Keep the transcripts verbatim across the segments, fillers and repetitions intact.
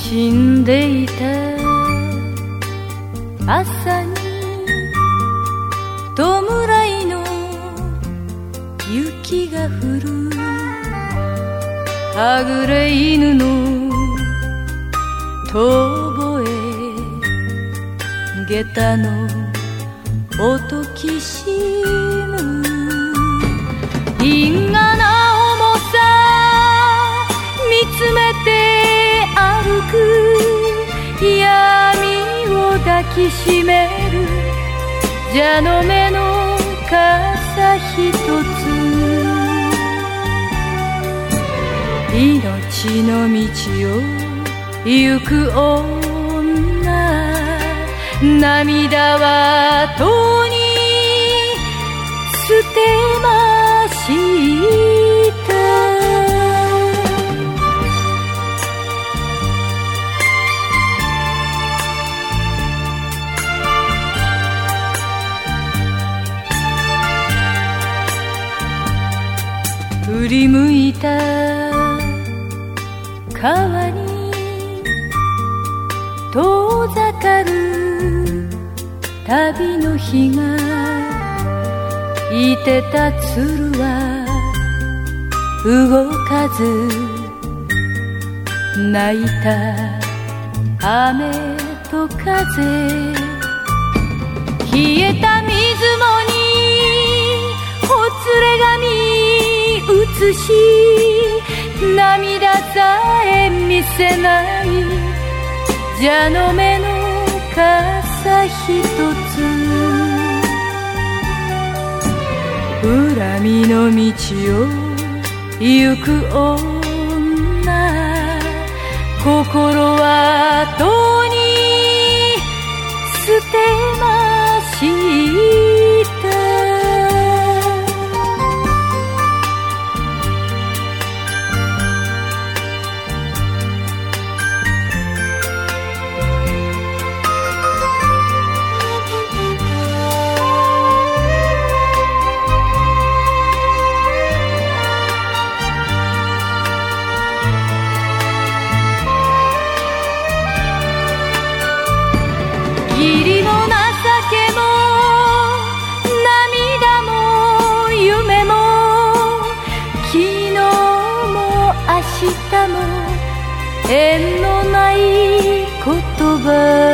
死んでいた朝に弔いの雪が降るはぐれ犬の遠吠え下駄の音きしむ因果な重さ見つめて歩く闇を抱きしめる蛇の目の傘ひとつ命の道を行く女涙はとに捨てました振り向いた川に遠ざかる旅の日がいてた鶴は動かず泣いた雨と風冷えた水面にほつれ髪映し涙さえ見せない蛇の目の傘ひとつ恨みの道を行く女心はとに捨てました義理も情けも涙も夢も昨日も明日も縁のない言葉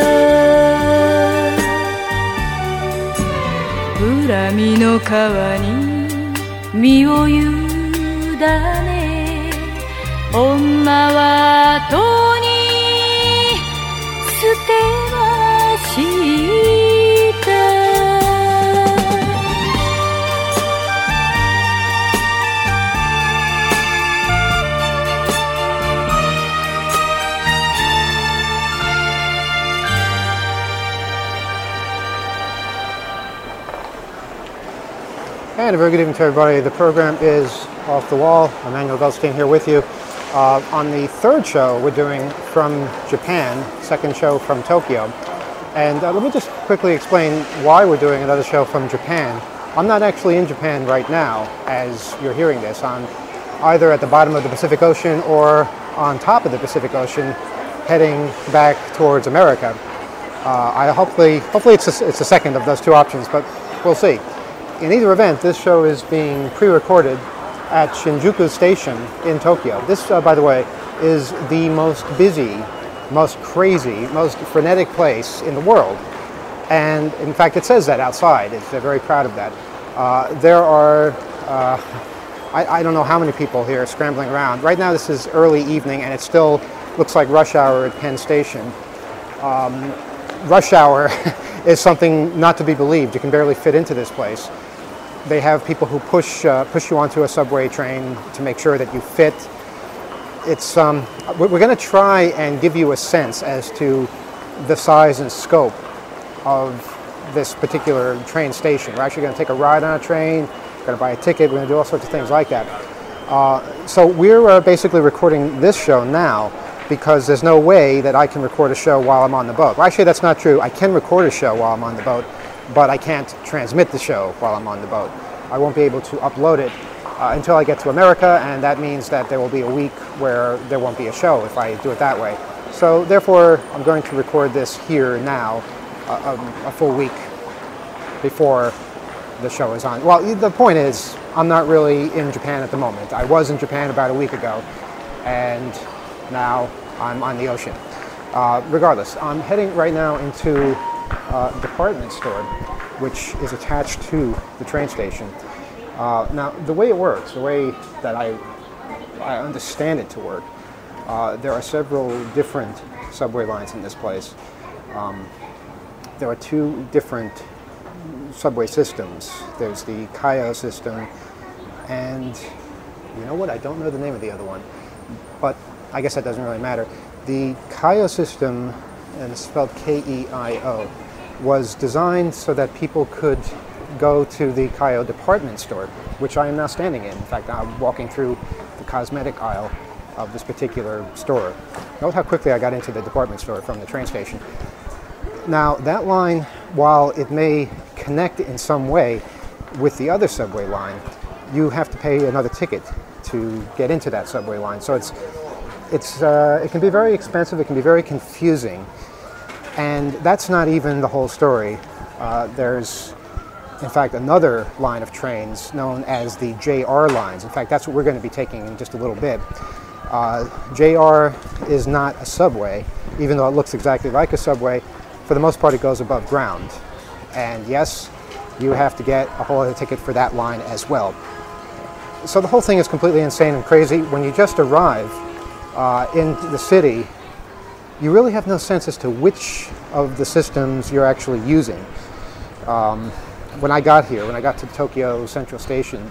恨みの川に身を委ね女はとに捨てました And a very good evening to everybody. The program is Off the Wall. Emmanuel Goldstein here with you. Uh, on the third show we're doing from Japan, second show from Tokyo. And uh, let me just quickly explain why we're doing another show from Japan. I'm not actually in Japan right now as you're hearing this. I'm either at the bottom of the Pacific Ocean or on top of the Pacific Ocean heading back towards America. Uh, I hopefully, hopefully it's a, it's a second of those two options, but we'll see. In either event, this show is being pre-recorded at Shinjuku Station in Tokyo. This, uh, by the way, is the most busy, most crazy, most frenetic place in the world. And in fact, it says that outside. It's, they're very proud of that. Uh, there are, uh, I, I don't know how many people here scrambling around. Right now, this is early evening, and it still looks like rush hour at Penn Station. Um, rush hour is something not to be believed. You can barely fit into this place. They have people who push uh, push you onto a subway train to make sure that you fit. It's um, we're going to try and give you a sense as to the size and scope of this particular train station. We're actually going to take a ride on a train. We're going to buy a ticket. We're going to do all sorts of things like that. Uh, so we're uh, basically recording this show now because there's no way that I can record a show while I'm on the boat. Well, actually, that's not true. I can record a show while I'm on the boat, but I can't transmit the show while I'm on the boat. I won't be able to upload it uh, until I get to America, and that means that there will be a week where there won't be a show if I do it that way. So therefore, I'm going to record this here now, uh, a, a full week before the show is on. Well, the point is, I'm not really in Japan at the moment. I was in Japan about a week ago, and now I'm on the ocean. Uh, regardless, I'm heading right now into a department store, which is attached to the train station. Uh, now, the way it works, the way that I, I understand it to work, uh, there are several different subway lines in this place. Um, there are two different subway systems. There's the Keio system, and you know what? I don't know the name of the other one, but I guess that doesn't really matter. The Keio system, and it's spelled K E I O, was designed so that people could go to the Keio department store, which I am now standing in. In fact, I'm walking through the cosmetic aisle of this particular store. Note how quickly I got into the department store from the train station. Now, that line, while it may connect in some way with the other subway line, you have to pay another ticket to get into that subway line. So it's, it's, uh, it can be very expensive, it can be very confusing, and that's not even the whole story. Uh, there's, in fact, another line of trains known as the J R lines. In fact, that's what we're going to be taking in just a little bit. Uh, J R is not a subway, even though it looks exactly like a subway. For the most part, it goes above ground. And yes, you have to get a whole other ticket for that line as well. So the whole thing is completely insane and crazy. When you just arrive uh, in the city, you really have no sense as to which of the systems you're actually using. Um, when I got here, when I got to Tokyo Central Station,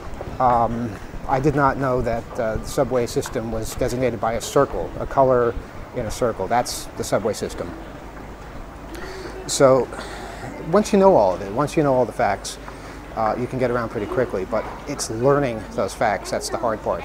um, I did not know that uh, the subway system was designated by a circle, a color in a circle. That's the subway system. So once you know all of it, once you know all the facts, uh, you can get around pretty quickly, but it's learning those facts that's the hard part.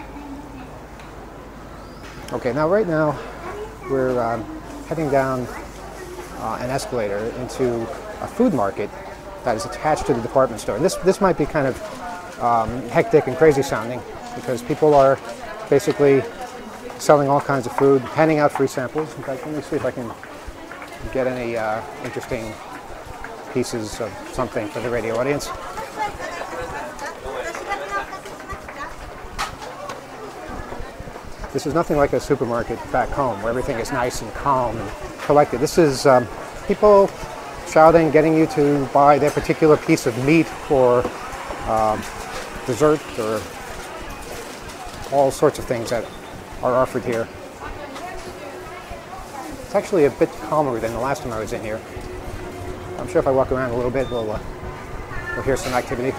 Okay, now right now we're um, heading down uh, an escalator into a food market that is attached to the department store. And this, this might be kind of um, hectic and crazy sounding because people are basically selling all kinds of food, handing out free samples. In fact, let me see if I can get any uh, interesting pieces of something for the radio audience. This is nothing like a supermarket back home where everything is nice and calm and collected. This is um, people shouting, getting you to buy their particular piece of meat or um, dessert or all sorts of things that are offered here. It's actually a bit calmer than the last time I was in here. I'm sure if I walk around a little bit, we'll, uh, we'll hear some activity.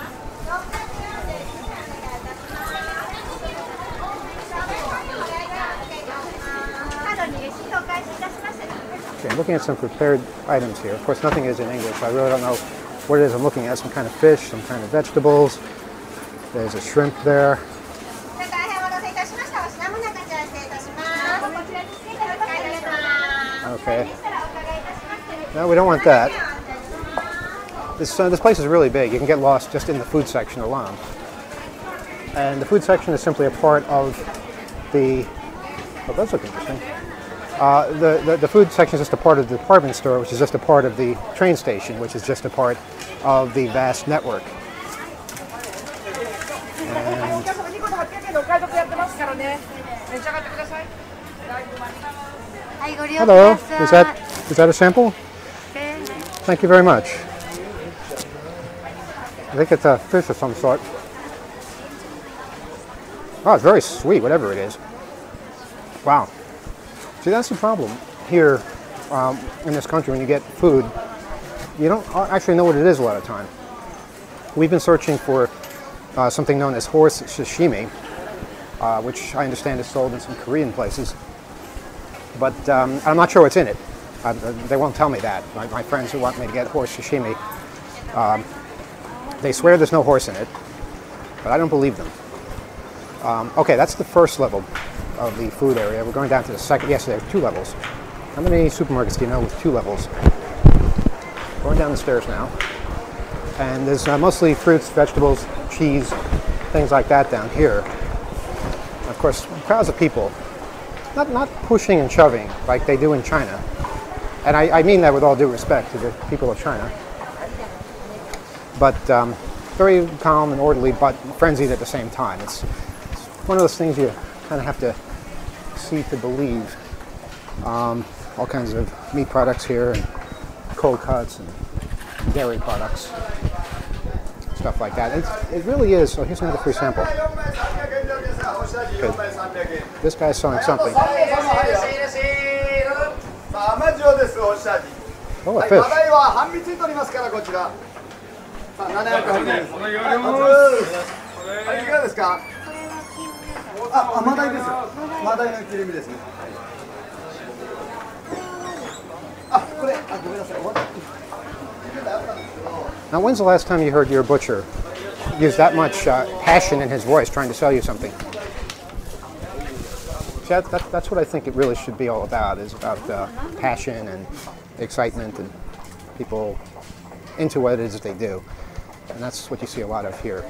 Okay, I'm looking at some prepared items here. Of course, nothing is in English. I really don't know what it is I'm looking at. Some kind of fish, some kind of vegetables. There's a shrimp there. Okay. No, we don't want that. This, uh, this place is really big. You can get lost just in the food section alone. And the food section is simply a part of the... Oh, those look interesting. Uh, the, the, the food section is just a part of the department store, which is just a part of the train station, which is just a part of the vast network. And hello, is that, is that a sample? Thank you very much. I think it's a fish of some sort. Oh, it's very sweet, whatever it is. Wow. See, that's the problem here um, in this country when you get food. You don't actually know what it is a lot of the time. We've been searching for uh, something known as horse sashimi, uh, which I understand is sold in some Korean places. But um, I'm not sure what's in it. Uh, they won't tell me that. My, my friends who want me to get horse sashimi, um, they swear there's no horse in it, but I don't believe them. Um, okay, that's the first level of the food area. We're going down to the second. Yes, there are two levels. How many supermarkets do you know with two levels? Going down the stairs now. And there's uh, mostly fruits, vegetables, cheese, things like that down here. And of course, crowds of people not, not pushing and shoving like they do in China. And I, I mean that with all due respect to the people of China. But um, very calm and orderly, but frenzied at the same time. It's, it's one of those things you kind of have to see to believe. Um, all kinds of meat products here, and cold cuts, and dairy products, stuff like that. It's, it really is. So here's another free sample. Okay. This guy's selling something. Oh, a fish. Now, when's the last time you heard your butcher use that much uh, passion in his voice trying to sell you something? See, that, that, that's what I think it really should be all about, is about uh, passion and excitement and people into what it is that they do. And that's what you see a lot of here.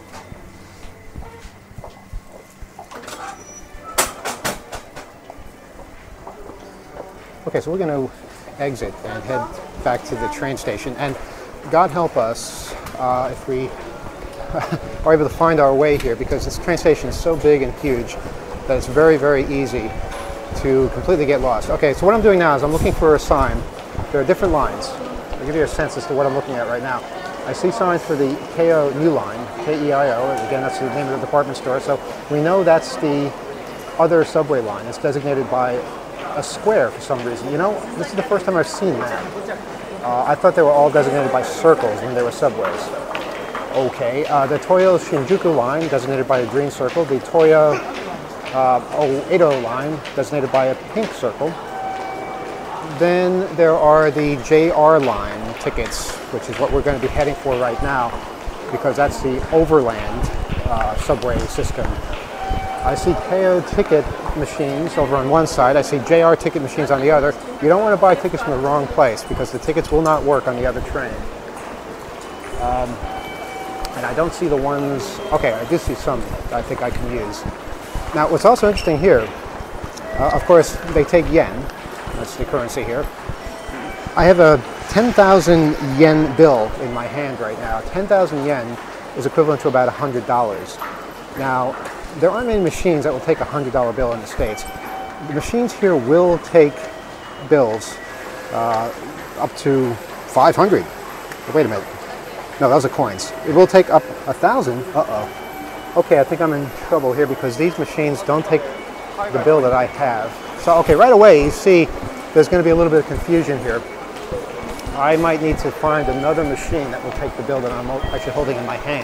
Okay, so we're going to exit and head back to the train station. And God help us uh, if we are able to find our way here, because this train station is so big and huge that it's very, very easy to completely get lost. Okay, so what I'm doing now is I'm looking for a sign. There are different lines. I'll give you a sense as to what I'm looking at right now. I see signs for the Keio New Line, K E I O, again, that's the name of the department store, so we know that's the other subway line. It's designated by a square for some reason. You know, this is the first time I've seen that. Uh, I thought they were all designated by circles when they were subways. Okay, uh, the Toyo Shinjuku line, designated by a green circle. The Toyo uh, Edo line, designated by a pink circle. Then there are the J R line tickets, which is what we're going to be heading for right now, because that's the overland uh, subway system. I see Keio ticket machines over on one side. I see J R ticket machines on the other. You don't want to buy tickets from the wrong place, because the tickets will not work on the other train. Um, and I don't see the ones, okay, I do see some I think I can use. Now, what's also interesting here, uh, of course, they take yen. That's the currency here. I have a ten thousand yen bill in my hand right now. ten thousand yen is equivalent to about one hundred dollars. Now, there aren't many machines that will take a one hundred dollar bill in the States. The machines here will take bills uh, up to five hundred. Wait a minute. No, those are coins. It will take up a thousand. Uh-oh. Okay, I think I'm in trouble here, because these machines don't take the bill that I have. So, okay, right away you see there's going to be a little bit of confusion here. I might need to find another machine that will take the bill that I'm actually holding in my hand.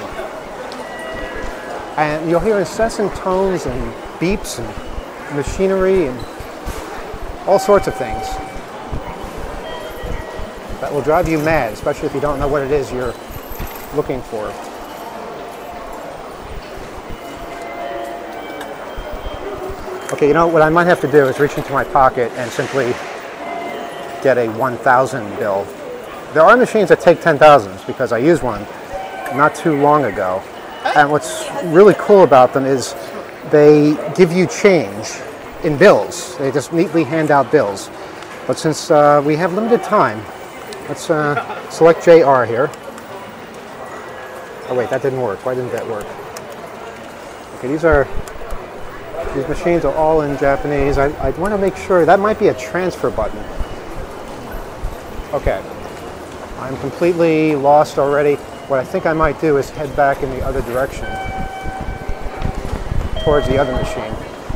And you'll hear incessant tones and beeps and machinery and all sorts of things that will drive you mad, especially if you don't know what it is you're looking for. Okay, you know, what I might have to do is reach into my pocket and simply get a one thousand bill. There are machines that take ten thousands, because I used one not too long ago. And what's really cool about them is they give you change in bills. They just neatly hand out bills. But since uh, we have limited time, let's uh, select J R here. Oh wait, that didn't work. Why didn't that work? Okay, these are these machines are all in Japanese. I, I want to make sure that might be a transfer button. Okay, I'm completely lost already. What I think I might do is head back in the other direction, towards the other machine,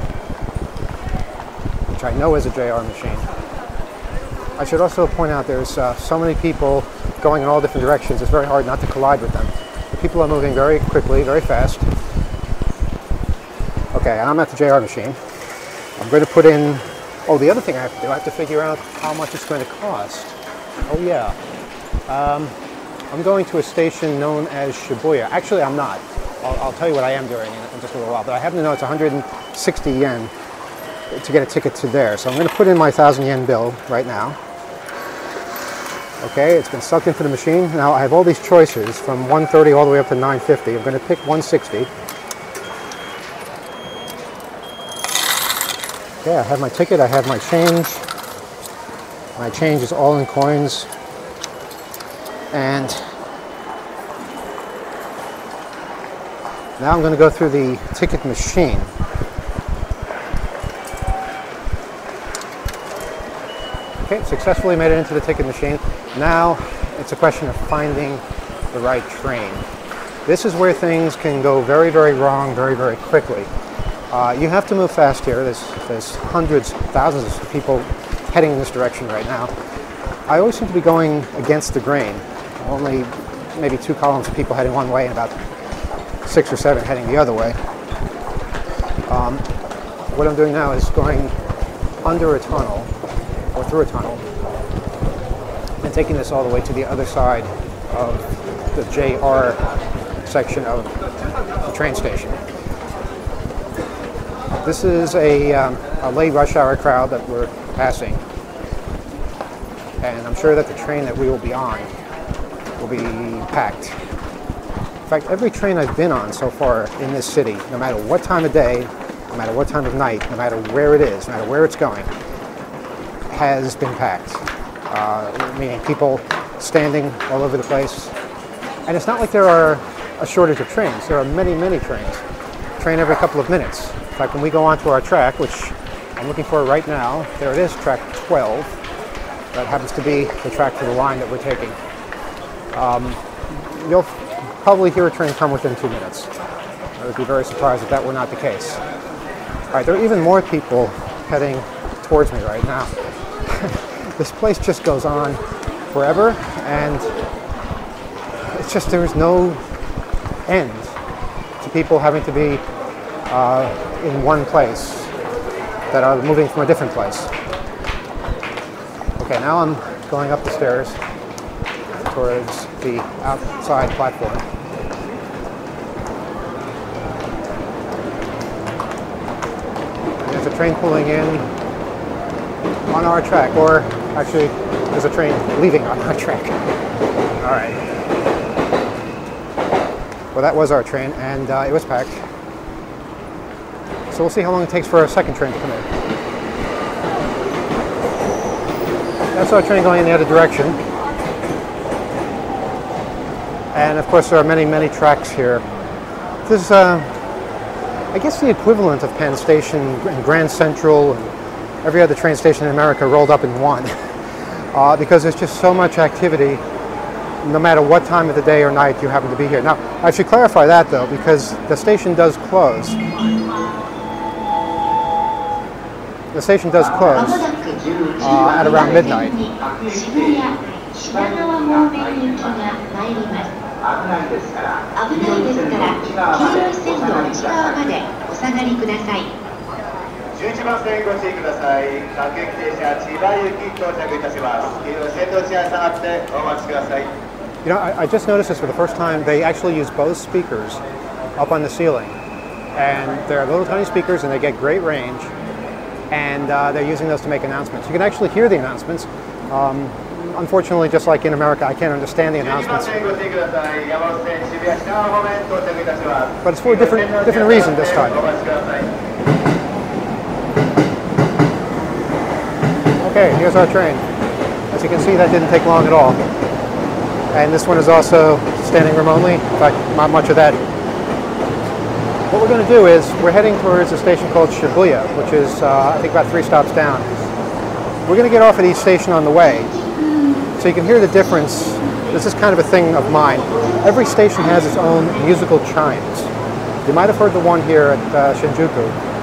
which I know is a J R machine. I should also point out there's uh, so many people going in all different directions, it's very hard not to collide with them. The people are moving very quickly, very fast. Okay, I'm at the J R machine. I'm going to put in, oh, the other thing I have to do, I have to figure out how much it's going to cost. Oh yeah. Um, I'm going to a station known as Shibuya. Actually, I'm not. I'll, I'll tell you what I am doing in, in just a little while. But I happen to know it's one hundred sixty yen to get a ticket to there. So I'm going to put in my one thousand yen bill right now. Okay, it's been sucked into the machine. Now I have all these choices from one thirty all the way up to nine fifty. I'm going to pick one sixty. Okay, I have my ticket, I have my change. My change is all in coins. And now I'm going to go through the ticket machine. Okay, successfully made it into the ticket machine. Now it's a question of finding the right train. This is where things can go very, very wrong very, very quickly. Uh, you have to move fast here. There's, there's hundreds, thousands of people heading in this direction right now. I always seem to be going against the grain. Only maybe two columns of people heading one way and about six or seven heading the other way. Um, what I'm doing now is going under a tunnel, or through a tunnel, and taking this all the way to the other side of the J R section of the train station. This is a, um, a late rush hour crowd that we're passing, and I'm sure that the train that we will be on will be packed. In fact, every train I've been on so far in this city, no matter what time of day, no matter what time of night, no matter where it is, no matter where it's going, has been packed. Uh, meaning people standing all over the place. And it's not like there are a shortage of trains. There are many, many trains. Train every couple of minutes. In fact, when we go onto our track, which I'm looking for right now, there it is, track twelve. That happens to be the track for the line that we're taking. Um, you'll probably hear a train come within two minutes. I would be very surprised if that were not the case. All right, there are even more people heading towards me right now. This place just goes on forever, and it's just, there is no end to people having to be uh, in one place that are moving from a different place. Okay, now I'm going up the stairs towards the outside platform. And there's a train pulling in on our track, or actually there's a train leaving on our track. All right. Well, that was our train, and uh, it was packed. So we'll see how long it takes for a second train to come in. That's our train going in the other direction. And of course there are many, many tracks here. This is, uh, I guess, the equivalent of Penn Station and Grand Central and every other train station in America rolled up in one. Uh, because there's just so much activity, no matter what time of the day or night you happen to be here. Now, I should clarify that though, because the station does close. The station does close uh, at around midnight. You know, I, I just noticed this for the first time. They actually use Bose speakers up on the ceiling. And they're little tiny speakers and they get great range. And uh, they're using those to make announcements. You can actually hear the announcements. Um, unfortunately, just like in America, I can't understand the announcements. But it's for a different, different reason this time. Okay, here's our train. As you can see, that didn't take long at all. And this one is also standing room only. In fact, not much of that. What we're going to do is, we're heading towards a station called Shibuya, which is, uh, I think, about three stops down. We're going to get off at each station on the way, so you can hear the difference. This is kind of a thing of mine. Every station has its own musical chimes. You might have heard the one here at uh, Shinjuku.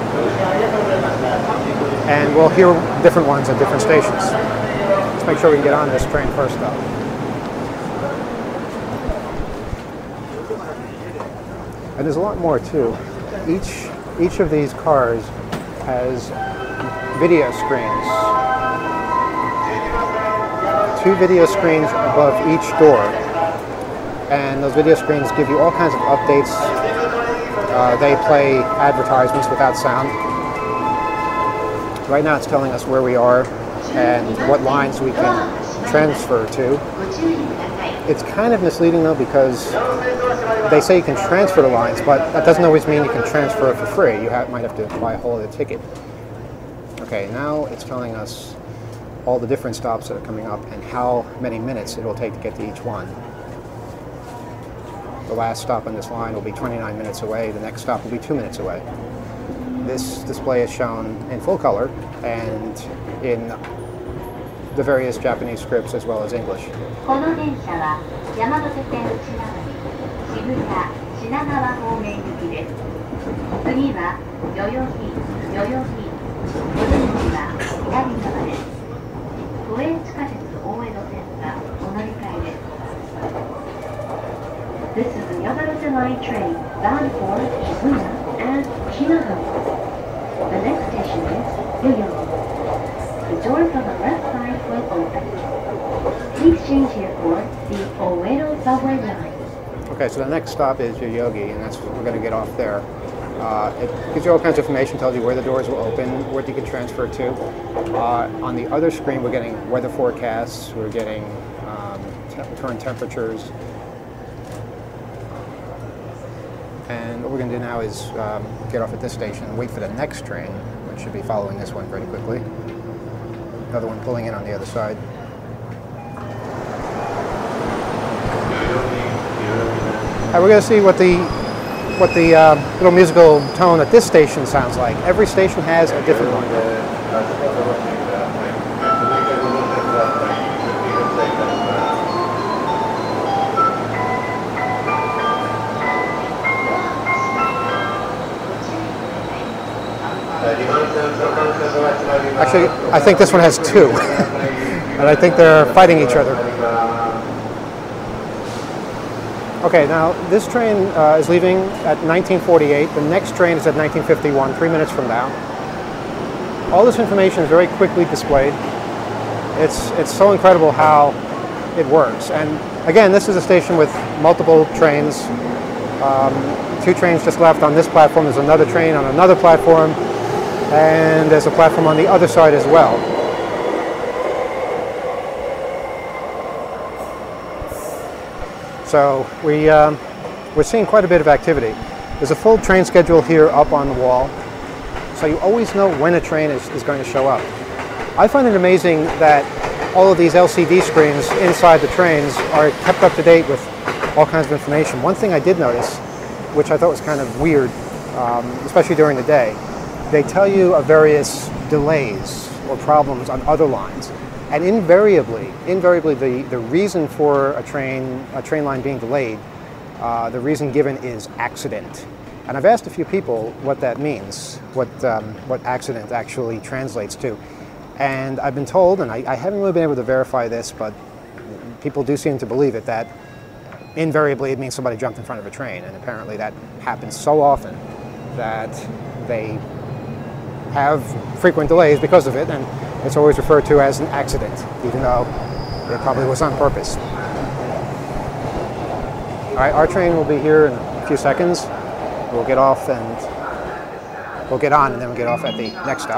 And we'll hear different ones at different stations. Let's make sure we can get on this train first, though. And there's a lot more too. Each each of these cars has video screens. Two video screens above each door. And those video screens give you all kinds of updates. Uh, they play advertisements without sound. Right now it's telling us where we are and what lines we can transfer to. It's kind of misleading though, because they say you can transfer the lines, but that doesn't always mean you can transfer it for free. You have, might have to buy a whole other ticket. Okay, now it's telling us all the different stops that are coming up and how many minutes it will take to get to each one. The last stop on this line will be twenty-nine minutes away. The next stop will be two minutes away. This display is shown in full color and in the various Japanese scripts as well as English. この電車は山手線内回り渋谷品川方面行きです。次は代々木代々木お出口は左側です。都営地下鉄大江戸線がお乗り換えです。This is the Yamanote Line train bound for Shibuya and Shinagawa. The next station is Yoyogi. The door from the left side will open. Please change here for the Oedo subway line. Okay, so the next stop is Yoyogi, and that's we're going to get off there. Uh, it gives you all kinds of information, tells you where the doors will open, what you can transfer to. Uh, on the other screen, we're getting weather forecasts, we're getting um, te current temperatures. And what we're going to do now is um, get off at this station and wait for the next train, which should be following this one pretty quickly. Another one pulling in on the other side. All right, we're going to see what the what the uh, little musical tone at this station sounds like. Every station has a different one. Actually, I think this one has two, and I think they're fighting each other. Okay, now this train uh, is leaving at nineteen forty-eight. The next train is at nineteen fifty-one, three minutes from now. All this information is very quickly displayed. It's, it's so incredible how it works. And again, this is a station with multiple trains. Um, two trains just left on this platform. There's another train on another platform. And there's a platform on the other side as well. So we, um, we're seeing quite a bit of activity. There's a full train schedule here up on the wall, so you always know when a train is, is going to show up. I find it amazing that all of these L C D screens inside the trains are kept up to date with all kinds of information. One thing I did notice, which I thought was kind of weird, um, especially during the day, they tell you of various delays or problems on other lines. And invariably, invariably the, the reason for a train, a train line being delayed, uh, the reason given is accident. And I've asked a few people what that means, what, um, what accident actually translates to. And I've been told, and I, I haven't really been able to verify this, but people do seem to believe it, that invariably it means somebody jumped in front of a train. And apparently that happens so often that they have frequent delays because of it, and it's always referred to as an accident, even though it probably was on purpose. All right, our train will be here in a few seconds. We'll get off and we'll get on, and then we'll get off at the next stop.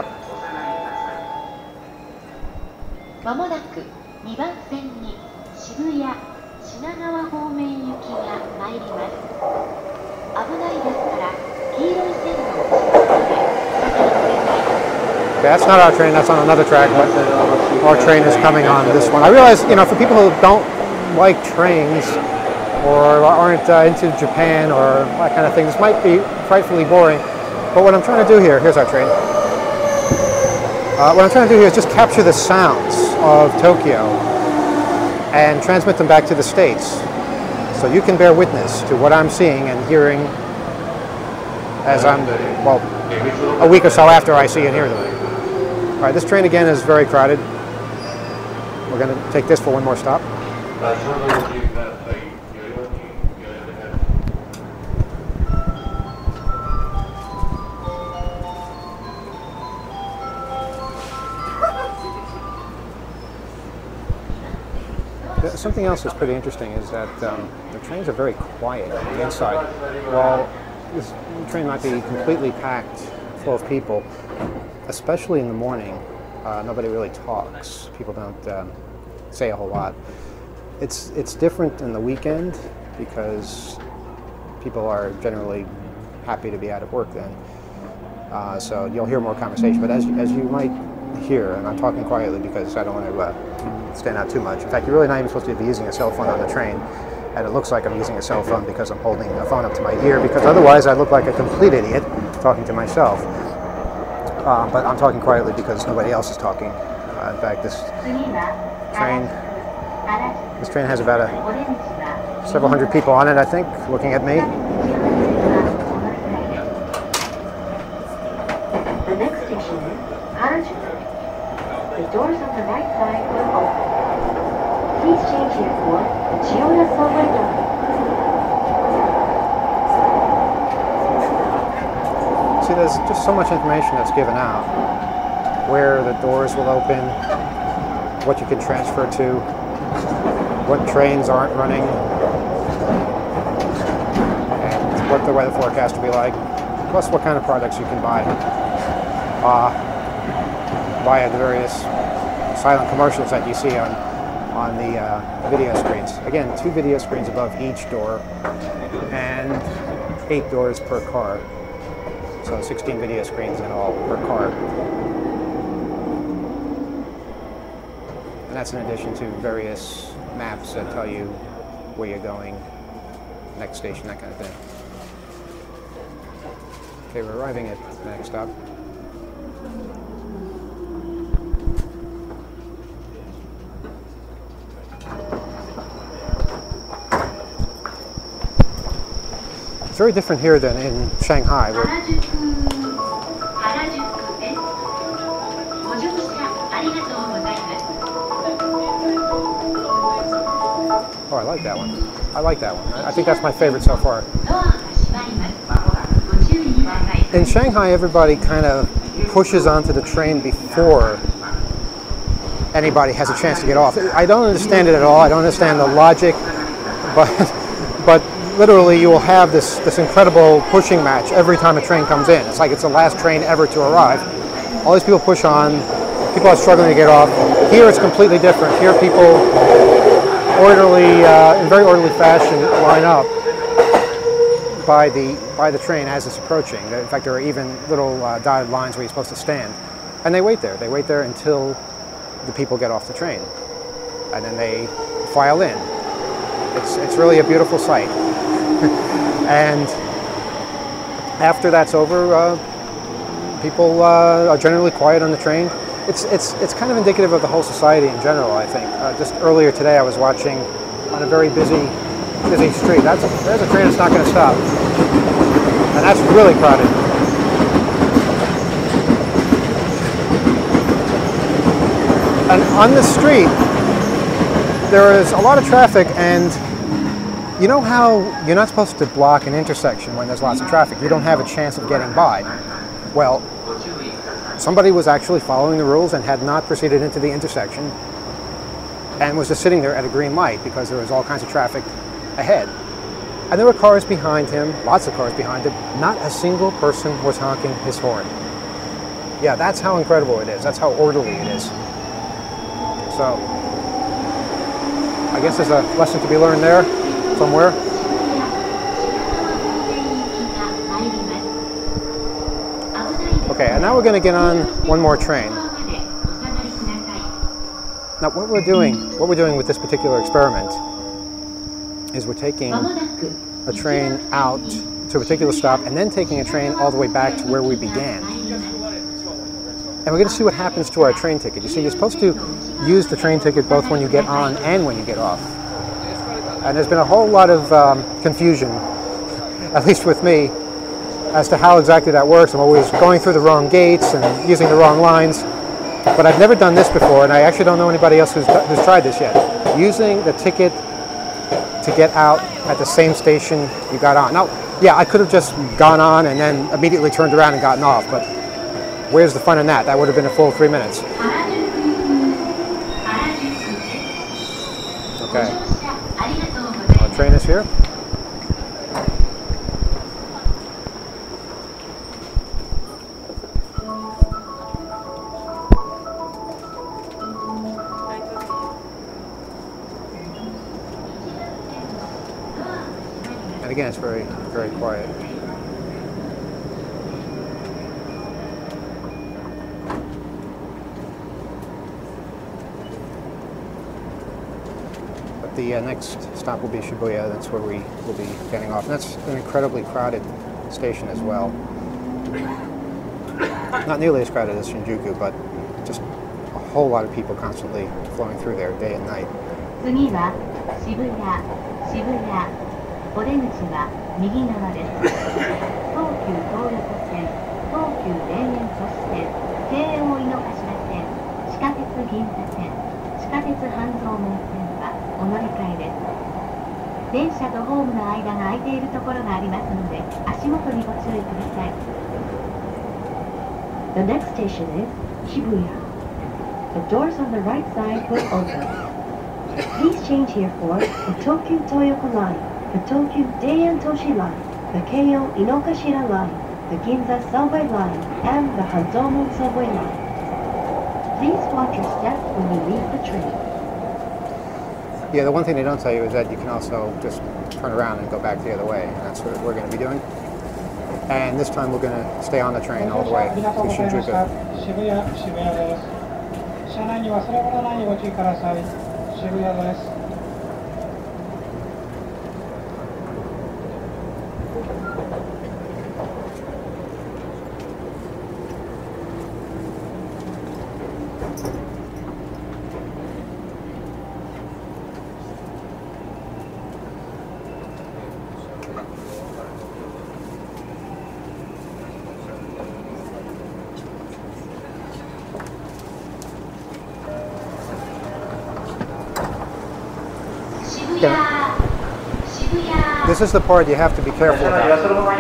まもなくにばん線に渋谷品川方面行きが参ります。危ないですから黄色い線の後ろまで Okay, that's not our train, that's on another track, but our train is coming on this one. I realize, you know, for people who don't like trains or aren't uh, into Japan or that kind of thing, this might be frightfully boring. But what I'm trying to do here, here's our train. Uh, what I'm trying to do here is just capture the sounds of Tokyo and transmit them back to the States. So you can bear witness to what I'm seeing and hearing as I'm, well, a week or so after I see and hear them. All right, this train again is very crowded. We're going to take this for one more stop. Something else that's pretty interesting is that um, the trains are very quiet on the inside. While this train might be completely packed full of people, especially in the morning, uh, nobody really talks. People don't um, say a whole lot. It's, it's different in the weekend because people are generally happy to be out of work then. Uh, uh, so you'll hear more conversation. But as, as you might hear, and I'm talking quietly because I don't want to uh, stand out too much. In fact, you're really not even supposed to be using a cell phone on the train, and it looks like I'm using a cell phone because I'm holding a phone up to my ear, because otherwise I look like a complete idiot talking to myself. Uh, but I'm talking quietly because nobody else is talking. Uh, in fact, this train, this train has about a, several hundred people on it, I think, looking at me. The next station is Harajuku. The doors on the right side will open. Please change here for the Chiyoda subway line. See, there's just so much information that's given out. Where the doors will open, what you can transfer to, what trains aren't running, and what the weather forecast will be like, plus what kind of products you can buy uh, via the various silent commercials that you see on, on the uh, video screens. Again, two video screens above each door, and eight doors per car. So sixteen video screens in all per car. And that's in addition to various maps that tell you where you're going, next station, that kind of thing. Okay, we're arriving at the next stop. It's very different here than in Shanghai. Where oh, I like that one. I like that one. I think that's my favorite so far. In Shanghai, everybody kind of pushes onto the train before anybody has a chance to get off. I don't understand it at all. I don't understand the logic, but but literally you will have this, this incredible pushing match every time a train comes in. It's like it's the last train ever to arrive. All these people push on. People are struggling to get off. Here it's completely different. Here people orderly, uh, in very orderly fashion, line up by the by the train as it's approaching. In fact, there are even little uh, dotted lines where you're supposed to stand, and they wait there. They wait there until the people get off the train, and then they file in. It's it's really a beautiful sight. And after that's over, uh, people uh, are generally quiet on the train. It's it's it's kind of indicative of the whole society in general, I think. Uh, just earlier today, I was watching on a very busy busy street. That's a, there's a train that's not going to stop, and that's really crowded. And on this street, there is a lot of traffic, and you know how you're not supposed to block an intersection when there's lots of traffic. You don't have a chance of getting by. Well, somebody was actually following the rules and had not proceeded into the intersection and was just sitting there at a green light because there was all kinds of traffic ahead. And there were cars behind him, lots of cars behind him. Not a single person was honking his horn. Yeah, that's how incredible it is. That's how orderly it is. So, I guess there's a lesson to be learned there somewhere. Okay, and now we're going to get on one more train. Now, what we're doing, what we're doing with this particular experiment is we're taking a train out to a particular stop and then taking a train all the way back to where we began. And we're going to see what happens to our train ticket. You see, you're supposed to use the train ticket both when you get on and when you get off. And there's been a whole lot of um, confusion, at least with me, as to how exactly that works. I'm always going through the wrong gates and using the wrong lines. But I've never done this before, and I actually don't know anybody else who's, who's tried this yet. Using the ticket to get out at the same station you got on. Now, yeah, I could have just gone on and then immediately turned around and gotten off, but where's the fun in that? That would have been a full three minutes. Okay. Our train is here. And again, it's very, very quiet. the uh, next stop will be Shibuya. That's where we will be getting off. And that's an incredibly crowded station as well. Not nearly as crowded as Shinjuku, but just a whole lot of people constantly flowing through there day and night. 次は渋谷、渋谷。お出口は右側です。東急東横線、東急田園都市線、京王井の頭線、地下鉄銀座線、地下鉄半蔵門線はお乗り換えです。電車とホームの間が空いているところがありますので、足元にご注意ください。The next station is Shibuya. The doors on the right side will open. Please change here for the Tokyu Toyoko Line, the Tokyu Dayan Toshi Line, the Keio Inokashira Line, the Ginza Subway Line, and the Hanzomon Subway Line. Please watch your step when you leave the train. Yeah, the one thing they don't tell you is that you can also just turn around and go back the other way, and that's what we're going to be doing. And this time we're going to stay on the train all the way to Shinjuku. 渋谷、渋谷です。車内に忘れ物ないようご注意ください。渋谷です。 This is the part you have to be careful about.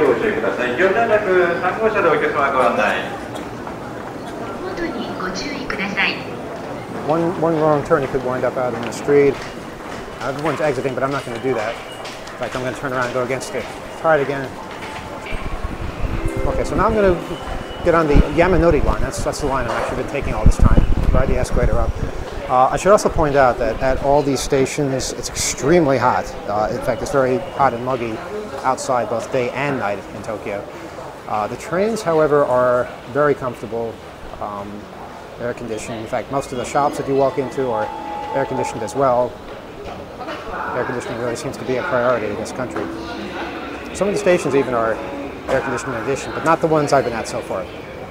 One, one wrong turn, you could wind up out in the street. Everyone's exiting, but I'm not going to do that. In fact, I'm going to turn around and go against it. Try it again. Okay, so now I'm going to get on the Yamanori line. That's, that's the line I've actually been taking all this time. Ride the escalator up. Uh, I should also point out that at all these stations, it's extremely hot. Uh, in fact, it's very hot and muggy outside both day and night in Tokyo. Uh, the trains, however, are very comfortable, um, air conditioned. In fact, most of the shops that you walk into are air conditioned as well. Air conditioning really seems to be a priority in this country. Some of the stations even are air conditioned in addition, but not the ones I've been at so far.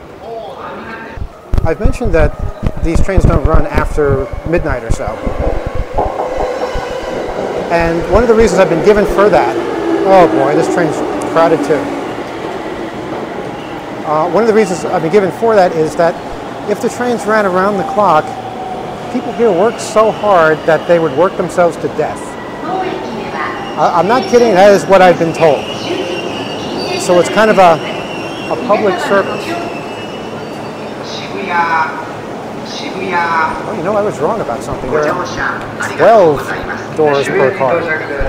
I've mentioned that these trains don't run after midnight or so. And one of the reasons I've been given for that, oh boy, this train's crowded too. Uh, one of the reasons I've been given for that is that if the trains ran around the clock, people here work so hard that they would work themselves to death. I, I'm not kidding, that is what I've been told. So it's kind of a, a public service. Oh, you know, I was wrong about something. There are twelve doors per car.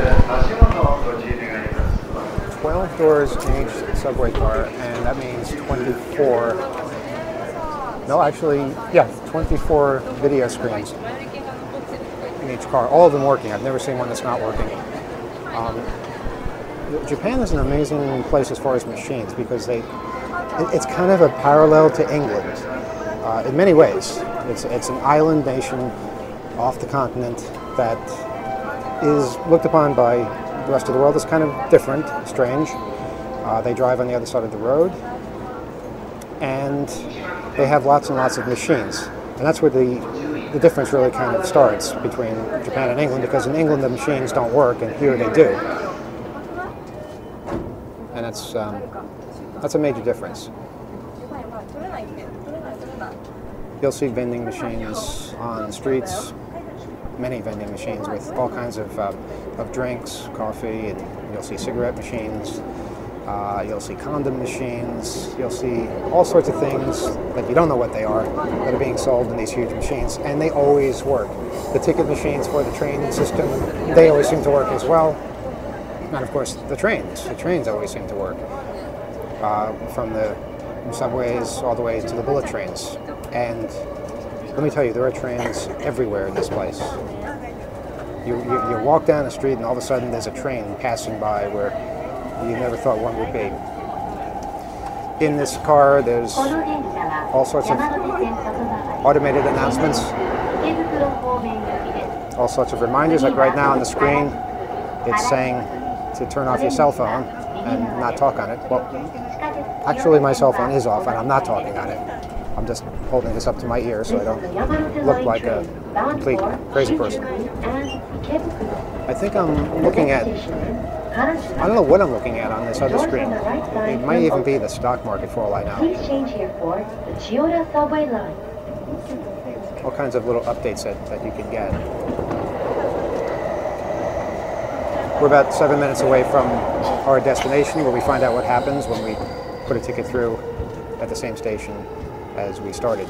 twelve doors in each subway car, and that means twenty-four. No, actually, yeah, twenty-four video screens in each car. All of them working. I've never seen one that's not working. Um, Japan is an amazing place as far as machines because they, it, it's kind of a parallel to England. Uh, in many ways. It's, it's an island nation off the continent that is looked upon by the rest of the world as kind of different, strange. Uh, they drive on the other side of the road, and they have lots and lots of machines. And that's where the, the difference really kind of starts between Japan and England, because in England the machines don't work, and here they do. And that's, um, that's a major difference. You'll see vending machines on the streets, many vending machines with all kinds of, uh, of drinks, coffee, and you'll see cigarette machines, uh, you'll see condom machines, you'll see all sorts of things that you don't know what they are that are being sold in these huge machines, and they always work. The ticket machines for the train system, they always seem to work as well. And of course, the trains. The trains always seem to work. Uh, from the subways all the way to the bullet trains. And let me tell you, there are trains everywhere in this place. You, you, you walk down the street and all of a sudden there's a train passing by where you never thought one would be. In this car, there's all sorts of automated announcements. all sorts of reminders. Like right now on the screen, it's saying to turn off your cell phone and not talk on it. Well, actually my cell phone is off and I'm not talking on it. I'm just holding this up to my ear so I don't look like a complete crazy person. I think I'm looking at, I don't know what I'm looking at on this other screen. It might even be the stock market for all I know. Please change here for the Chiyoda subway line. All kinds of little updates that, that you can get. We're about seven minutes away from our destination where we find out what happens when we put a ticket through at the same station as we started.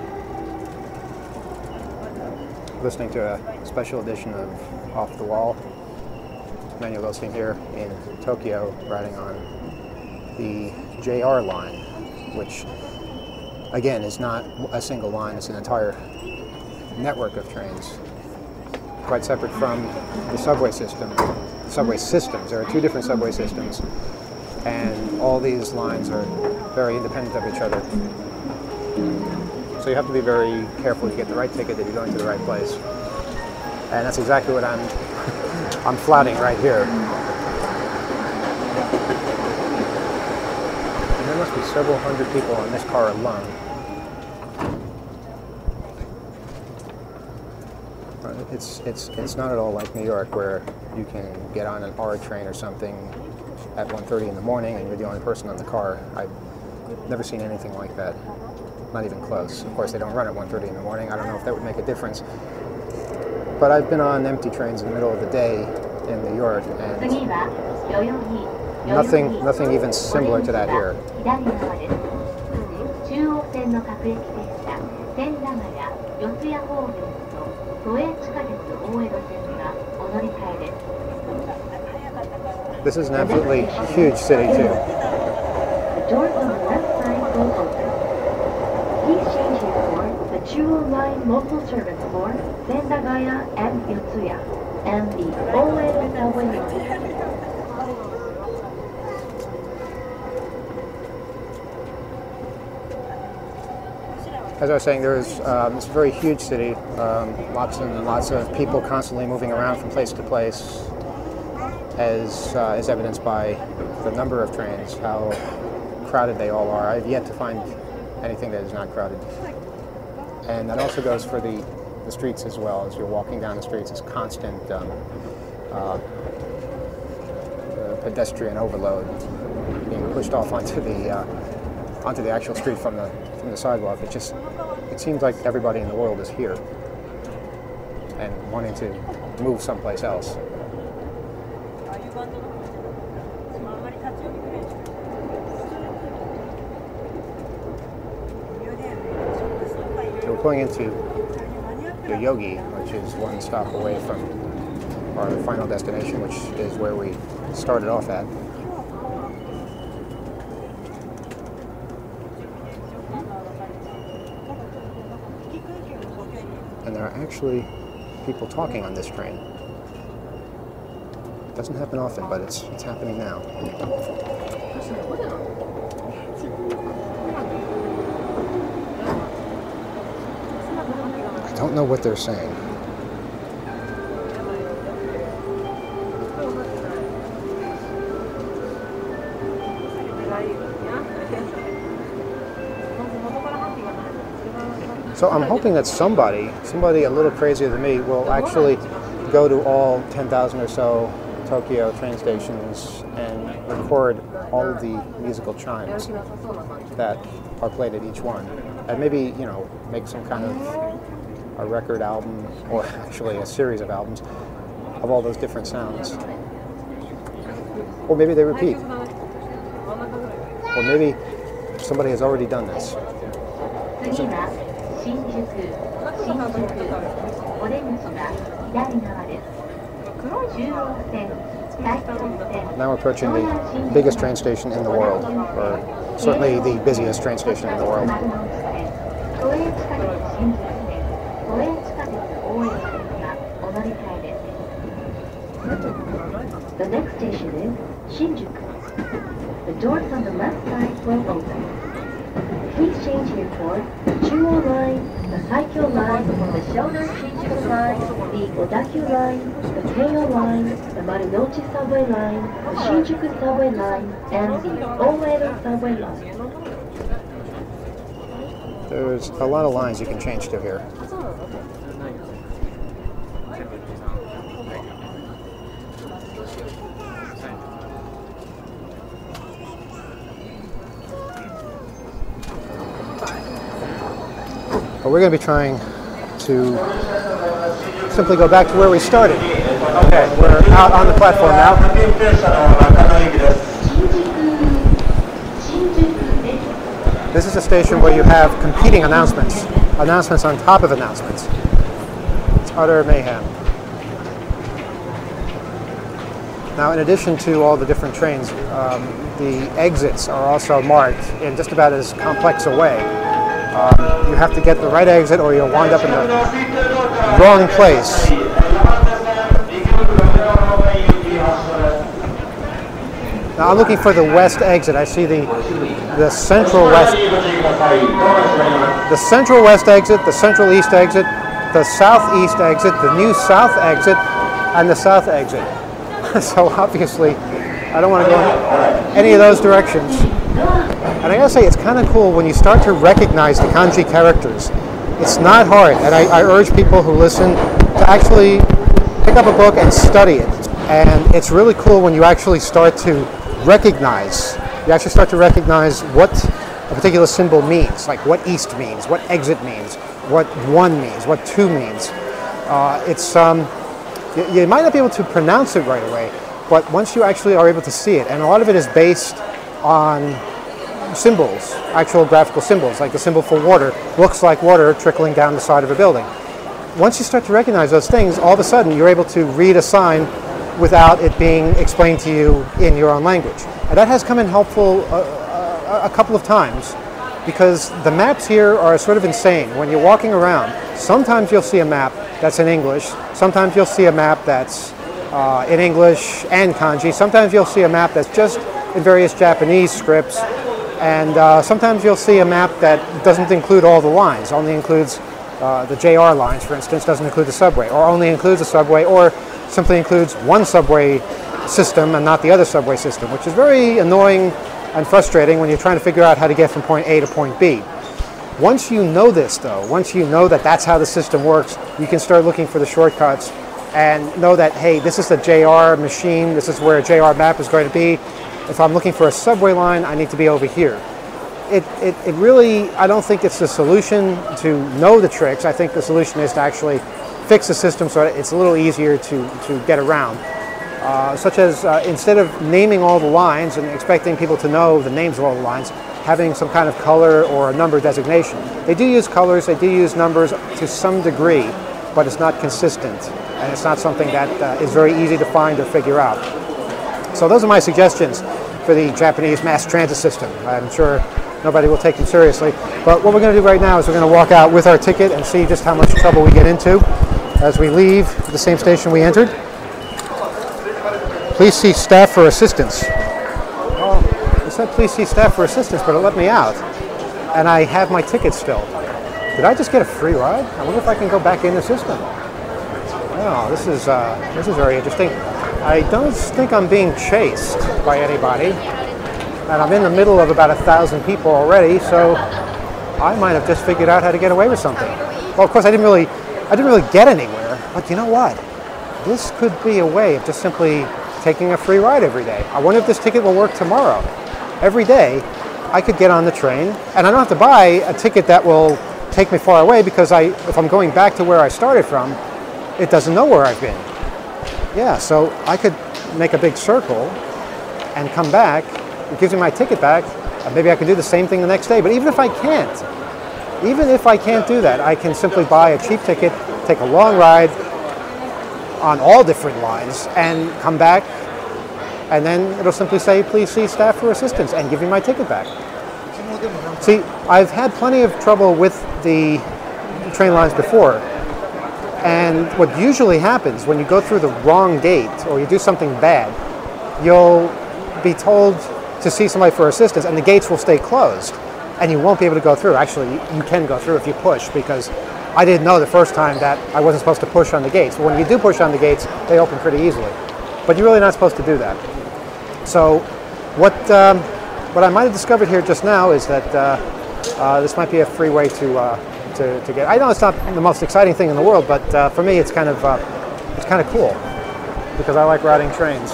Listening to a special edition of Off the Wall. Emmanuel Goldstein here in Tokyo, riding on the J R line, which again is not a single line, it's an entire network of trains, quite separate from the subway system. Subway systems. There are two different subway systems, and all these lines are very independent of each other. So you have to be very careful to get the right ticket, that you're going to the right place. And that's exactly what I'm I'm flouting right here. And there must be several hundred people on this car alone. It's it's it's not at all like New York, where you can get on an R train or something at one thirty in the morning and you're the only person on the car. I've never seen anything like that. Not even close. Of course, they don't run at one thirty in the morning. I don't know if that would make a difference. But I've been on empty trains in the middle of the day in New York, and nothing, nothing even similar to that here. This is an absolutely huge city too. The doors on the left side will open. Please change here for the Chuo Line local service for Sendagaya and Yotsuya, and the Oedo subway line. As I was saying, there's um, it's a very huge city, um, lots and lots of people constantly moving around from place to place, as uh, is evidenced by the number of trains, how crowded they all are. I've yet to find anything that is not crowded. And that also goes for the, the streets as well. As you're walking down the streets, it's constant um, uh, pedestrian overload, being pushed off onto the uh, onto the actual street from the from the sidewalk. It just it seems like everybody in the world is here and wanting to move someplace else. So we're going into Yoyogi, which is one stop away from our final destination, which is where we started off at. And there are actually people talking on this train. It doesn't happen often, but it's it's happening now. I don't know what they're saying. So I'm hoping that somebody, somebody a little crazier than me, will actually go to all ten thousand or so Tokyo train stations and record all of the musical chimes that are played at each one. And maybe, you know, make some kind of a record album, or actually a series of albums, of all those different sounds. Or maybe they repeat. Or maybe somebody has already done this. Now we're approaching the biggest train station in the world, or certainly the busiest train station in the world. The next station is Shinjuku. The doors on the left side will open. Please change here for the Chuo Line, the Taikyo Line, the Shonan Shinjuku Line, the Odakyu Line, the Keio Line, the Marunouchi Subway Line, the Shinjuku Subway Line, and the Oedo Subway Line. There's a lot of lines you can change to here. But we're going to be trying to simply go back to where we started. Okay, we're out on the platform now. This is a station where you have competing announcements, announcements on top of announcements. It's utter mayhem. Now, in addition to all the different trains, um, the exits are also marked in just about as complex a way. Um, you have to get the right exit or you'll wind up in the wrong place. Now I'm looking for the west exit. I see the the central west, the central west exit, the central east exit, the southeast exit, the new south exit, and the south exit. So obviously, I don't want to go in any of those directions. And I gotta say, it's kind of cool when you start to recognize the kanji characters. It's not hard, and I, I urge people who listen to actually pick up a book and study it. And it's really cool when you actually start to recognize, you actually start to recognize what a particular symbol means, like what east means, what exit means, what one means, what two means. Uh, it's um, you, you might not be able to pronounce it right away, but once you actually are able to see it, and a lot of it is based on symbols, actual graphical symbols, like the symbol for water looks like water trickling down the side of a building. Once you start to recognize those things, all of a sudden you're able to read a sign without it being explained to you in your own language. And that has come in helpful uh, uh, a couple of times, because the maps here are sort of insane. When you're walking around, sometimes you'll see a map that's in English, sometimes you'll see a map that's uh, in English and kanji, sometimes you'll see a map that's just in various Japanese scripts, and uh, sometimes you'll see a map that doesn't include all the lines, only includes uh, the J R lines, for instance, doesn't include the subway, or only includes the subway, or simply includes one subway system and not the other subway system, which is very annoying and frustrating when you're trying to figure out how to get from point A to point B. Once you know this, though, once you know that that's how the system works, you can start looking for the shortcuts and know that, hey, this is the J R machine, this is where a J R map is going to be. If I'm looking for a subway line, I need to be over here. It, it, it really, I don't think it's the solution to know the tricks. I think the solution is to actually fix the system so that it's a little easier to, to get around. Uh, such as uh, instead of naming all the lines and expecting people to know the names of all the lines, having some kind of color or a number designation. They do use colors, they do use numbers to some degree, but it's not consistent, and it's not something that uh, is very easy to find or figure out. So those are my suggestions for the Japanese mass transit system. I'm sure nobody will take them seriously, but what we're going to do right now is we're going to walk out with our ticket and see just how much trouble we get into as we leave the same station we entered. Please see staff for assistance. Well, it said please see staff for assistance, but it let me out, and I have my ticket still. Did I just get a free ride? I wonder if I can go back in the system. Oh, this is uh, this is very interesting. I don't think I'm being chased by anybody, and I'm in the middle of about a thousand people already, so I might have just figured out how to get away with something. Well, of course, I didn't really, I didn't really get anywhere, but you know what? This could be a way of just simply taking a free ride every day. I wonder if this ticket will work tomorrow. Every day, I could get on the train, and I don't have to buy a ticket that will take me far away, because I, if I'm going back to where I started from, it doesn't know where I've been. Yeah, so I could make a big circle and come back. It gives me my ticket back, and maybe I can do the same thing the next day. But even if I can't, even if I can't do that, I can simply buy a cheap ticket, take a long ride on all different lines, and come back, and then it'll simply say, please see staff for assistance, and give me my ticket back. See, I've had plenty of trouble with the train lines before, and what usually happens when you go through the wrong gate or you do something bad, you'll be told to see somebody for assistance, and the gates will stay closed, and you won't be able to go through. Actually, you can go through if you push, because I didn't know the first time that I wasn't supposed to push on the gates. But when you do push on the gates, they open pretty easily. But you're really not supposed to do that. So what um, what I might have discovered here just now is that uh, uh, this might be a free way to, uh, to to get. I know it's not the most exciting thing in the world, but uh, for me, it's kind of uh, it's kind of cool because I like riding trains.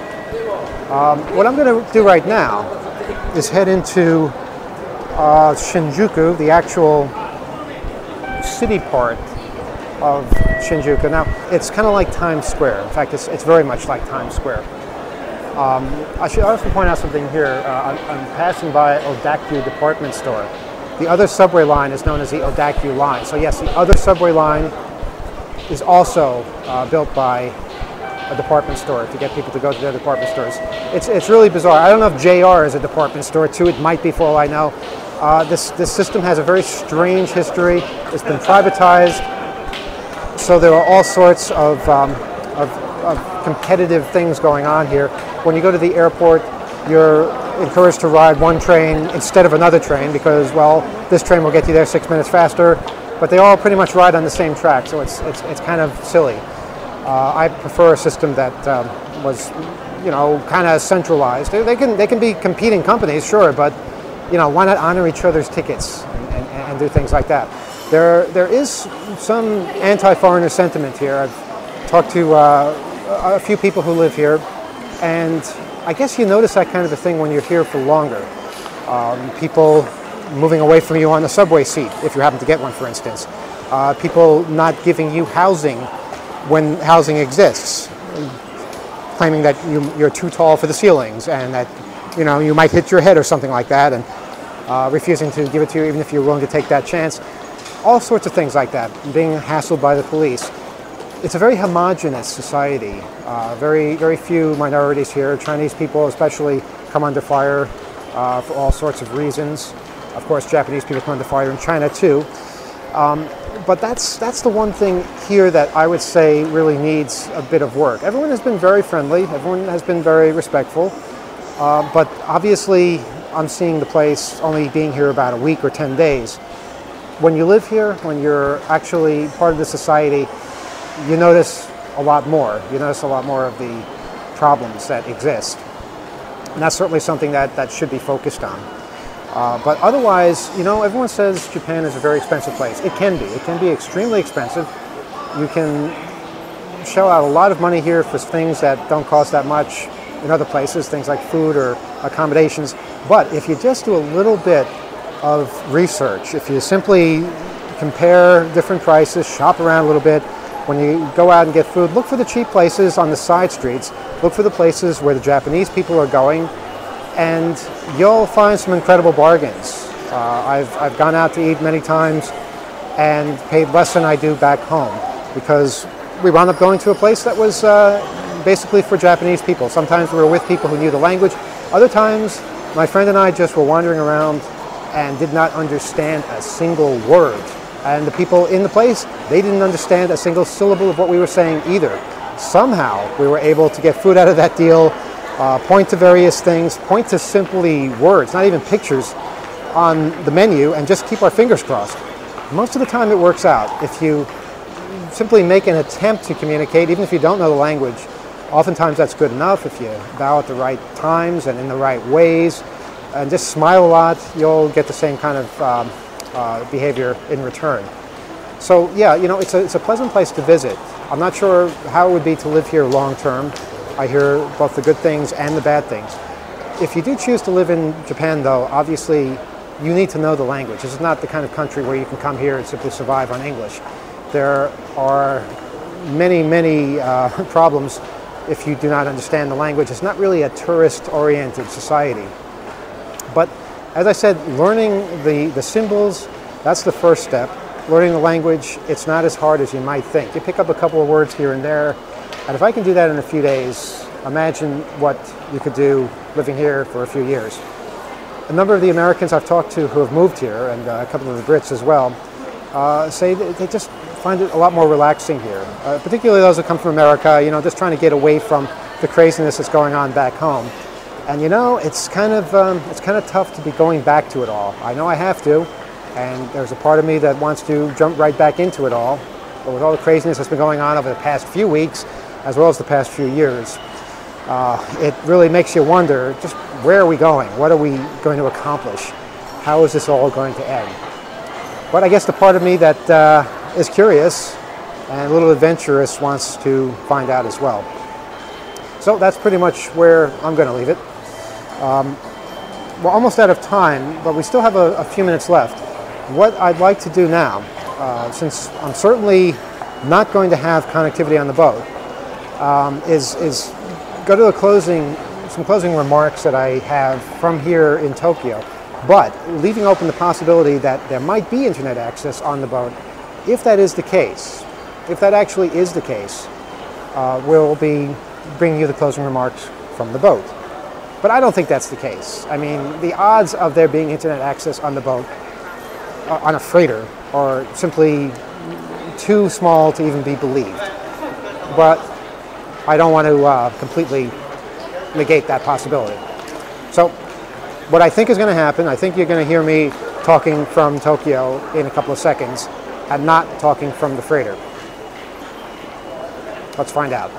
Um, what I'm going to do right now is head into uh, Shinjuku, the actual city part of Shinjuku. Now, it's kind of like Times Square. In fact, it's, it's very much like Times Square. Um, I should also point out something here. Uh, I'm, I'm passing by Odakyu department store. The other subway line is known as the Odakyu line. So yes, the other subway line is also uh, built by a department store to get people to go to their department stores. It's, it's really bizarre. I don't know if J R is a department store too. It might be, for all I know. Uh, this, this system has a very strange history. It's been privatized. So there are all sorts of, um, of, of competitive things going on here. When you go to the airport, you're encouraged to ride one train instead of another train because, well, this train will get you there six minutes faster, but they all pretty much ride on the same track, so it's, it's, it's kind of silly. Uh, I prefer a system that um, was, you know, kind of centralized. They, they can they can be competing companies, sure, but you know, why not honor each other's tickets and, and, and do things like that? There there is some anti-foreigner sentiment here. I've talked to uh, a few people who live here, and I guess you notice that kind of a thing when you're here for longer. Um, people moving away from you on the subway seat, if you happen to get one, for instance. Uh, people not giving you housing when housing exists, claiming that you, you're too tall for the ceilings and that, you know, you might hit your head or something like that, and uh, refusing to give it to you even if you're willing to take that chance. All sorts of things like that, being hassled by the police. It's a very homogenous society. Uh, very, very few minorities here. Chinese people especially come under fire uh, for all sorts of reasons. Of course, Japanese people come under fire in China too. Um, But that's that's the one thing here that I would say really needs a bit of work. Everyone has been very friendly. Everyone has been very respectful. Uh, but obviously, I'm seeing the place only being here about a week or ten days. When you live here, when you're actually part of the society, you notice a lot more. You notice a lot more of the problems that exist. And that's certainly something that, that should be focused on. Uh, but otherwise, you know, everyone says Japan is a very expensive place. It can be. It can be extremely expensive. You can shell out a lot of money here for things that don't cost that much in other places, things like food or accommodations. But if you just do a little bit of research, if you simply compare different prices, shop around a little bit, when you go out and get food, look for the cheap places on the side streets, look for the places where the Japanese people are going, and you'll find some incredible bargains. Uh, I've, I've gone out to eat many times and paid less than I do back home because we wound up going to a place that was uh, basically for Japanese people. Sometimes we were with people who knew the language. Other times, my friend and I just were wandering around and did not understand a single word. And the people in the place, they didn't understand a single syllable of what we were saying either. Somehow, we were able to get food out of that deal, Uh, point to various things, point to simply words, not even pictures on the menu, and just keep our fingers crossed. Most of the time it works out. If you simply make an attempt to communicate, even if you don't know the language, oftentimes that's good enough. If you bow at the right times and in the right ways, and just smile a lot, you'll get the same kind of um, uh, behavior in return. So yeah, you know, it's a, it's a pleasant place to visit. I'm not sure how it would be to live here long term. I hear both the good things and the bad things. If you do choose to live in Japan, though, obviously you need to know the language. This is not the kind of country where you can come here and simply survive on English. There are many, many uh, problems if you do not understand the language. It's not really a tourist-oriented society. But as I said, learning the, the symbols, that's the first step. Learning the language, it's not as hard as you might think. You pick up a couple of words here and there, and if I can do that in a few days, imagine what you could do living here for a few years. A number of the Americans I've talked to who have moved here, and uh, a couple of the Brits as well, uh, say that they just find it a lot more relaxing here. Uh, particularly those who come from America, you know, just trying to get away from the craziness that's going on back home. And you know, it's kind of um, it's kind of tough to be going back to it all. I know I have to. And there's a part of me that wants to jump right back into it all. But with all the craziness that's been going on over the past few weeks, as well as the past few years, uh, it really makes you wonder, just where are we going? What are we going to accomplish? How is this all going to end? But I guess the part of me that uh, is curious and a little adventurous wants to find out as well. So that's pretty much where I'm going to leave it. Um, we're almost out of time, but we still have a, a few minutes left. What I'd like to do now, uh, since I'm certainly not going to have connectivity on the boat, um, is, is go to the closing, some closing remarks that I have from here in Tokyo, but leaving open the possibility that there might be internet access on the boat. If that is the case, if that actually is the case, uh, we'll be bringing you the closing remarks from the boat. But I don't think that's the case. I mean, the odds of there being internet access on the boat, uh, on a freighter, are simply too small to even be believed. But I don't want to uh, completely negate that possibility. So what I think is going to happen, I think you're going to hear me talking from Tokyo in a couple of seconds and not talking from the freighter. Let's find out.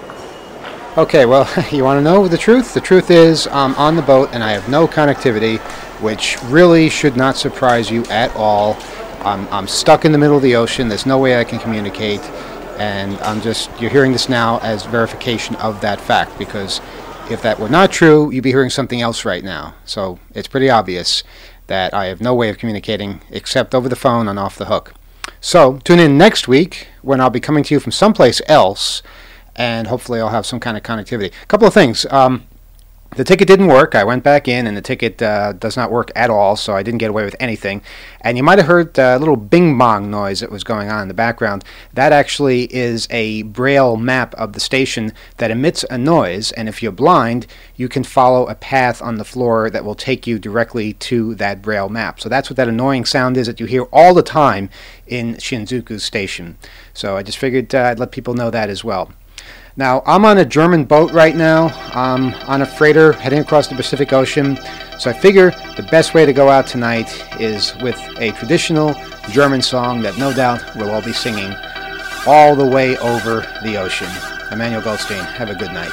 Okay, well, you want to know the truth? The truth is I'm on the boat and I have no connectivity, which really should not surprise you at all. I'm, I'm stuck in the middle of the ocean. There's no way I can communicate. And I'm just, you're hearing this now as verification of that fact, because if that were not true, you'd be hearing something else right now. So it's pretty obvious that I have no way of communicating except over the phone and off the hook. So tune in next week when I'll be coming to you from someplace else, and hopefully I'll have some kind of connectivity. A couple of things. Um, the ticket didn't work. I went back in, and the ticket uh, does not work at all, so I didn't get away with anything. And you might have heard a little bing-bong noise that was going on in the background. That actually is a braille map of the station that emits a noise, and if you're blind, you can follow a path on the floor that will take you directly to that braille map. So that's what that annoying sound is that you hear all the time in Shinjuku Station. So I just figured uh, I'd let people know that as well. Now, I'm on a German boat right now. I'm on a freighter heading across the Pacific Ocean. So I figure the best way to go out tonight is with a traditional German song that no doubt we'll all be singing all the way over the ocean. Emmanuel Goldstein, have a good night.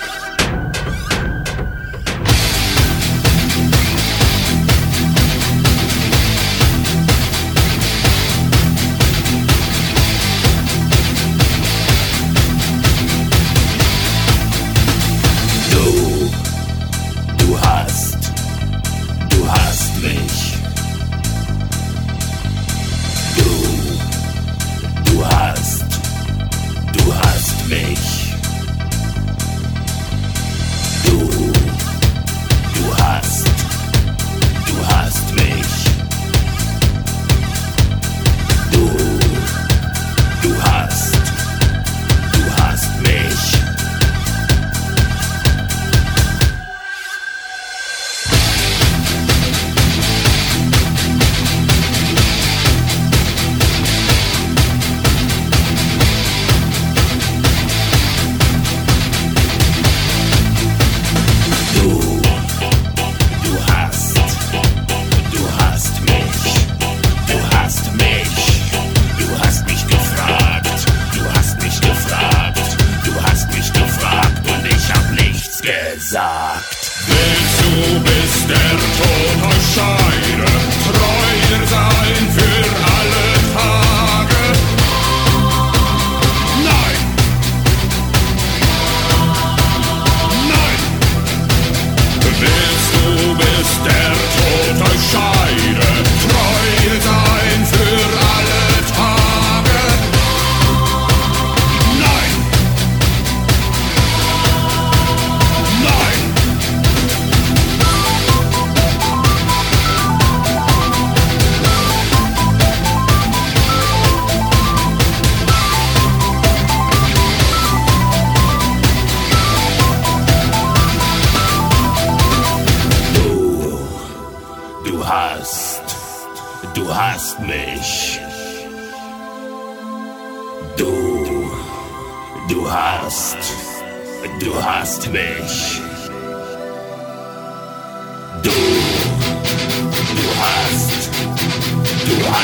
Du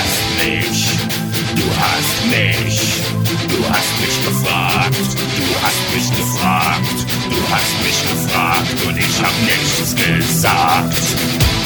mich, du hast mich, du hast mich gefragt, du hast mich gefragt, du hast mich gefragt und ich hab nichts gesagt.